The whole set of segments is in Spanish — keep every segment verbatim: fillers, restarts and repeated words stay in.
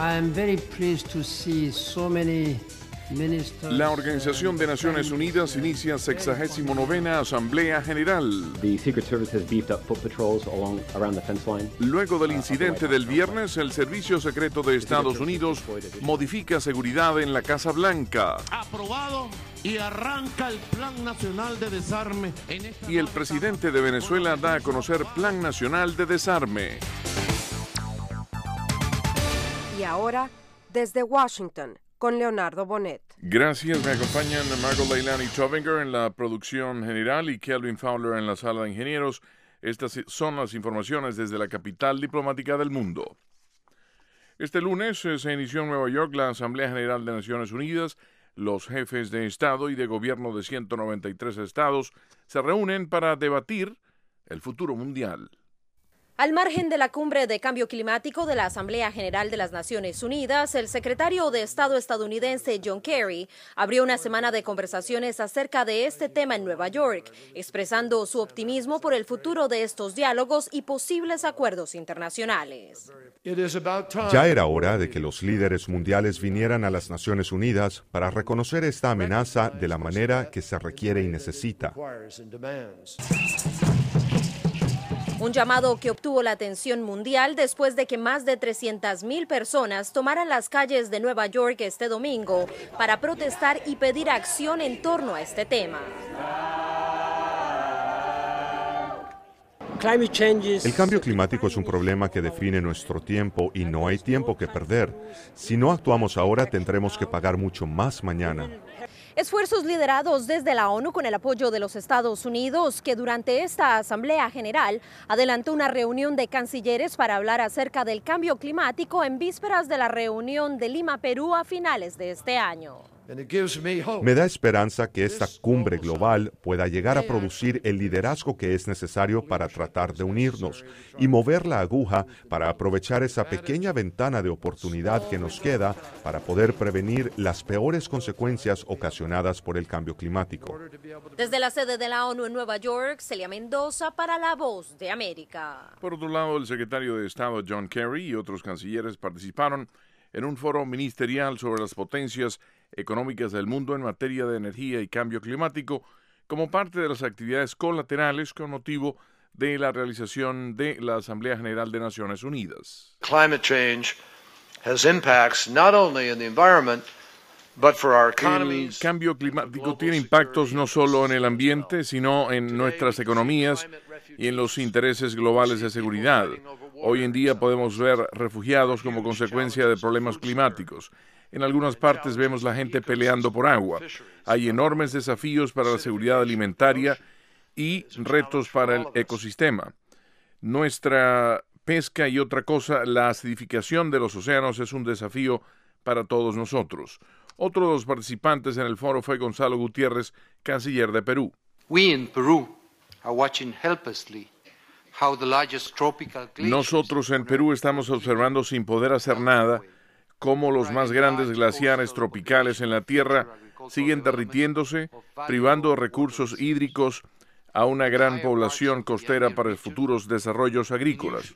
am very pleased to see so many ministers. La Organización de Naciones Unidas inicia sexagésimo novena Asamblea General. The Secret Service has beefed up foot patrols along around the fence line. Luego del incidente del viernes, el Servicio Secreto de Estados Unidos modifica seguridad en la Casa Blanca. Aprobado y arranca el Plan Nacional de Desarme. En esta Y el presidente de Venezuela da a conocer Plan Nacional de Desarme. Y ahora, desde Washington, con Leonardo Bonet. Gracias, me acompañan Margot Leilani Chovinger en la producción general y Kelvin Fowler en la sala de ingenieros. Estas son las informaciones desde la capital diplomática del mundo. Este lunes eh, se inició en Nueva York la Asamblea General de Naciones Unidas. Los jefes de Estado y de Gobierno de ciento noventa y tres estados se reúnen para debatir el futuro mundial. Al margen de la cumbre de cambio climático de la Asamblea General de las Naciones Unidas, el secretario de Estado estadounidense John Kerry abrió una semana de conversaciones acerca de este tema en Nueva York, expresando su optimismo por el futuro de estos diálogos y posibles acuerdos internacionales. Ya era hora de que los líderes mundiales vinieran a las Naciones Unidas para reconocer esta amenaza de la manera que se requiere y necesita. Un llamado que obtuvo la atención mundial después de que más de trescientas mil personas tomaran las calles de Nueva York este domingo para protestar y pedir acción en torno a este tema. El cambio climático es un problema que define nuestro tiempo y no hay tiempo que perder. Si no actuamos ahora, tendremos que pagar mucho más mañana. Esfuerzos liderados desde la ONU con el apoyo de los Estados Unidos, que durante esta Asamblea General adelantó una reunión de cancilleres para hablar acerca del cambio climático en vísperas de la reunión de Lima, Perú, a finales de este año. Me da esperanza que esta cumbre global pueda llegar a producir el liderazgo que es necesario para tratar de unirnos y mover la aguja para aprovechar esa pequeña ventana de oportunidad que nos queda para poder prevenir las peores consecuencias ocasionadas por el cambio climático. Desde la sede de la ONU en Nueva York, Celia Mendoza para La Voz de América. Por otro lado, el secretario de Estado John Kerry y otros cancilleres participaron en un foro ministerial sobre las potencias económicas del mundo en materia de energía y cambio climático como parte de las actividades colaterales con motivo de la realización de la Asamblea General de Naciones Unidas. Climate change has impacts not only in the environment but for our economies. El cambio climático tiene impactos no solo en el ambiente, sino en nuestras economías y en los intereses globales de seguridad. Hoy en día podemos ver refugiados como consecuencia de problemas climáticos. En algunas partes vemos la gente peleando por agua. Hay enormes desafíos para la seguridad alimentaria y retos para el ecosistema. Nuestra pesca y otra cosa, la acidificación de los océanos es un desafío para todos nosotros. Otro de los participantes en el foro fue Gonzalo Gutiérrez, canciller de Perú. We in Peru are watching helplessly how the largest tropical glaciers. Nosotros en Perú estamos observando sin poder hacer nada cómo los más grandes glaciares tropicales en la Tierra siguen derritiéndose, privando de recursos hídricos a una gran población costera para futuros desarrollos agrícolas.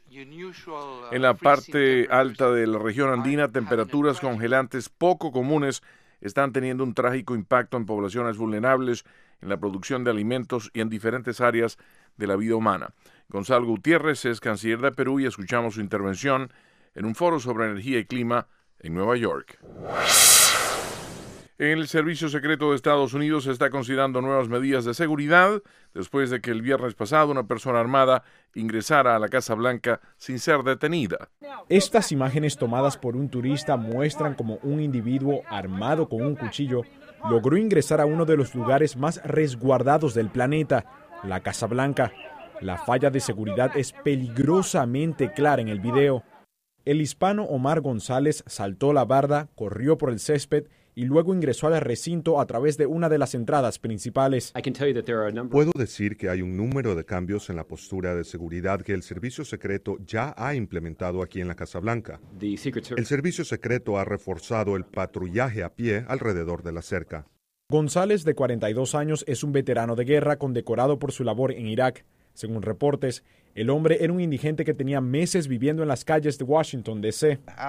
En la parte alta de la región andina, temperaturas congelantes poco comunes están teniendo un trágico impacto en poblaciones vulnerables, en la producción de alimentos y en diferentes áreas de la vida humana. Gonzalo Gutiérrez es canciller de Perú y escuchamos su intervención en un foro sobre energía y clima en Nueva York. El Servicio Secreto de Estados Unidos está considerando nuevas medidas de seguridad después de que el viernes pasado una persona armada ingresara a la Casa Blanca sin ser detenida. Estas imágenes tomadas por un turista muestran cómo un individuo armado con un cuchillo logró ingresar a uno de los lugares más resguardados del planeta, la Casa Blanca. La falla de seguridad es peligrosamente clara en el video. El hispano Omar González saltó la barda, corrió por el césped y luego ingresó al recinto a través de una de las entradas principales. Puedo decir que hay un número de cambios en la postura de seguridad que el Servicio Secreto ya ha implementado aquí en la Casa Blanca. El Servicio Secreto ha reforzado el patrullaje a pie alrededor de la cerca. González, de cuarenta y dos años, es un veterano de guerra condecorado por su labor en Irak. Según reportes, el hombre era un indigente que tenía meses viviendo en las calles de Washington, D C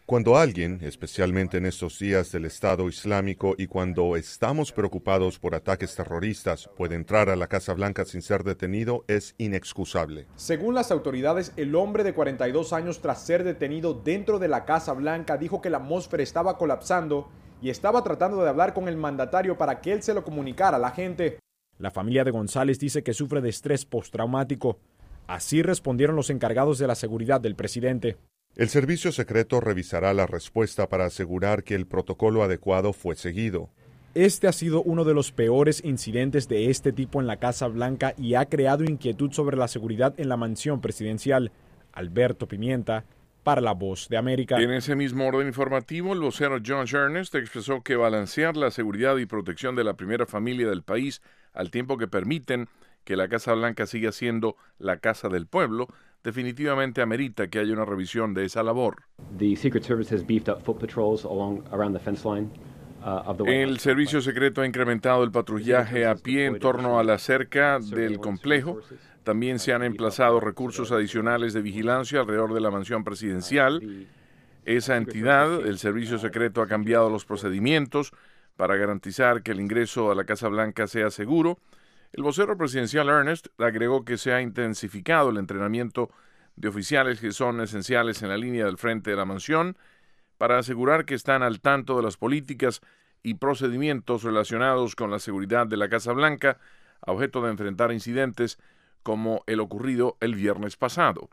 Cuando alguien, especialmente en estos días del Estado Islámico y cuando estamos preocupados por ataques terroristas, puede entrar a la Casa Blanca sin ser detenido, es inexcusable. Según las autoridades, el hombre de cuarenta y dos años, tras ser detenido dentro de la Casa Blanca, dijo que la atmósfera estaba colapsando y estaba tratando de hablar con el mandatario para que él se lo comunicara a la gente. La familia de González dice que sufre de estrés postraumático. Así respondieron los encargados de la seguridad del presidente. El servicio secreto revisará la respuesta para asegurar que el protocolo adecuado fue seguido. Este ha sido uno de los peores incidentes de este tipo en la Casa Blanca y ha creado inquietud sobre la seguridad en la mansión presidencial. Alberto Pimienta, para La Voz de América. En ese mismo orden informativo, el vocero Josh Earnest expresó que balancear la seguridad y protección de la primera familia del país al tiempo que permiten que la Casa Blanca siga siendo la casa del pueblo, definitivamente amerita que haya una revisión de esa labor. The Secret Service has beefed up foot patrols along around the fence line. El servicio secreto ha incrementado el patrullaje a pie en torno a la cerca del complejo. También se han emplazado recursos adicionales de vigilancia alrededor de la mansión presidencial. Esa entidad, el servicio secreto, ha cambiado los procedimientos para garantizar que el ingreso a la Casa Blanca sea seguro. El vocero presidencial Earnest agregó que se ha intensificado el entrenamiento de oficiales que son esenciales en la línea del frente de la mansión para asegurar que están al tanto de las políticas y procedimientos relacionados con la seguridad de la Casa Blanca, a objeto de enfrentar incidentes como el ocurrido el viernes pasado.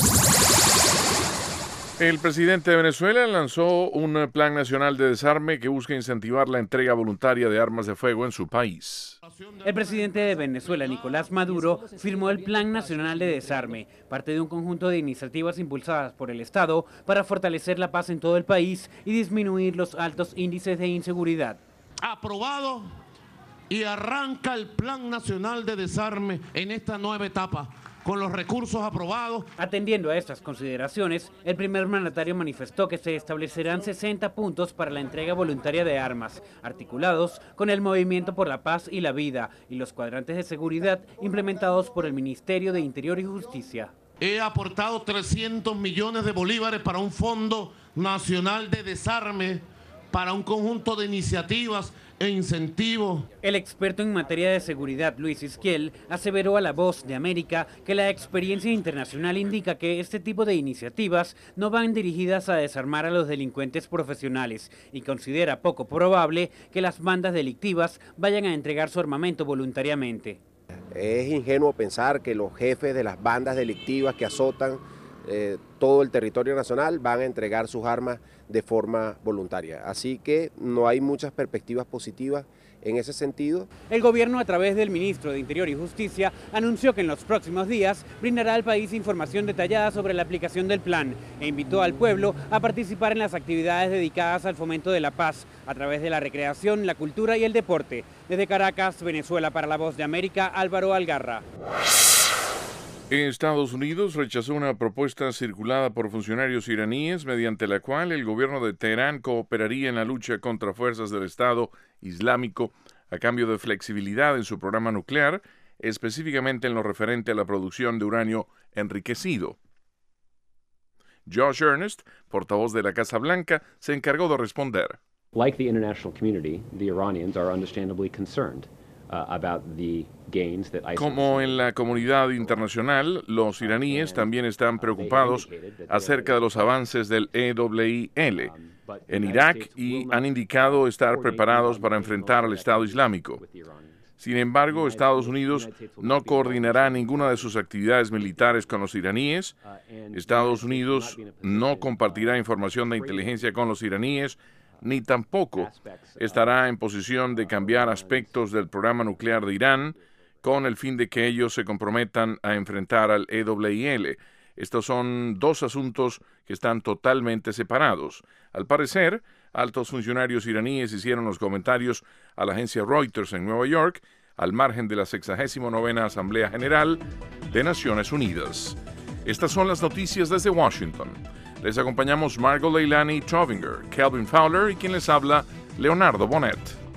El presidente de Venezuela lanzó un plan nacional de desarme que busca incentivar la entrega voluntaria de armas de fuego en su país. El presidente de Venezuela, Nicolás Maduro, firmó el Plan Nacional de Desarme, parte de un conjunto de iniciativas impulsadas por el Estado para fortalecer la paz en todo el país y disminuir los altos índices de inseguridad. Aprobado y arranca el Plan Nacional de Desarme en esta nueva etapa, con los recursos aprobados. Atendiendo a estas consideraciones, el primer mandatario manifestó que se establecerán sesenta puntos para la entrega voluntaria de armas, articulados con el Movimiento por la Paz y la Vida y los cuadrantes de seguridad implementados por el Ministerio de Interior y Justicia. He aportado trescientos millones de bolívares para un Fondo Nacional de Desarme, para un conjunto de iniciativas e incentivos. El experto en materia de seguridad, Luis Isquiel, aseveró a La Voz de América que la experiencia internacional indica que este tipo de iniciativas no van dirigidas a desarmar a los delincuentes profesionales y considera poco probable que las bandas delictivas vayan a entregar su armamento voluntariamente. Es ingenuo pensar que los jefes de las bandas delictivas que azotan eh, todo el territorio nacional van a entregar sus armas de forma voluntaria. Así que no hay muchas perspectivas positivas en ese sentido. El gobierno, a través del ministro de Interior y Justicia, anunció que en los próximos días brindará al país información detallada sobre la aplicación del plan e invitó al pueblo a participar en las actividades dedicadas al fomento de la paz a través de la recreación, la cultura y el deporte. Desde Caracas, Venezuela, para La Voz de América, Álvaro Algarra. Estados Unidos rechazó una propuesta circulada por funcionarios iraníes mediante la cual el gobierno de Teherán cooperaría en la lucha contra fuerzas del Estado Islámico a cambio de flexibilidad en su programa nuclear, específicamente en lo referente a la producción de uranio enriquecido. Josh Earnest, portavoz de la Casa Blanca, se encargó de responder. Like the international community, the Iranians are understandably concerned. Uh, about the gains that ISIL Como en la comunidad internacional, los iraníes también están preocupados acerca de los avances del E W L en Irak y han indicado estar preparados para enfrentar al Estado Islámico. Sin embargo, Estados Unidos no coordinará ninguna de sus actividades militares con los iraníes. Estados Unidos no compartirá información de inteligencia con los iraníes, ni tampoco estará en posición de cambiar aspectos del programa nuclear de Irán con el fin de que ellos se comprometan a enfrentar al E W L. Estos son dos asuntos que están totalmente separados. Al parecer, altos funcionarios iraníes hicieron los comentarios a la agencia Reuters en Nueva York, al margen de la sexagésima novena Asamblea General de Naciones Unidas. Estas son las noticias desde Washington. Les acompañamos Margot Leilani Trovinger, Kelvin Fowler y quien les habla, Leonardo Bonet.